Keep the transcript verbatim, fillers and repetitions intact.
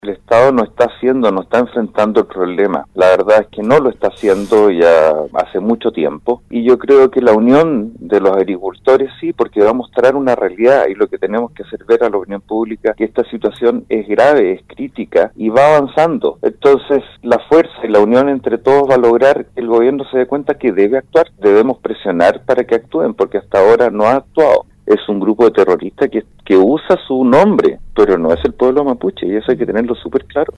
El Estado no está haciendo, no está enfrentando el problema. La verdad es que no lo está haciendo ya hace mucho tiempo. Y yo creo que la unión de los agricultores sí, porque va a mostrar una realidad y lo que tenemos que hacer ver a la opinión pública que esta situación es grave, es crítica y va avanzando. Entonces la fuerza y la unión entre todos va a lograr que el gobierno se dé cuenta que debe actuar. Debemos presionar para que actúen porque hasta ahora no ha actuado. Es un grupo de terroristas que, que usa su nombre, pero no es el pueblo mapuche, y eso hay que tenerlo súper claro.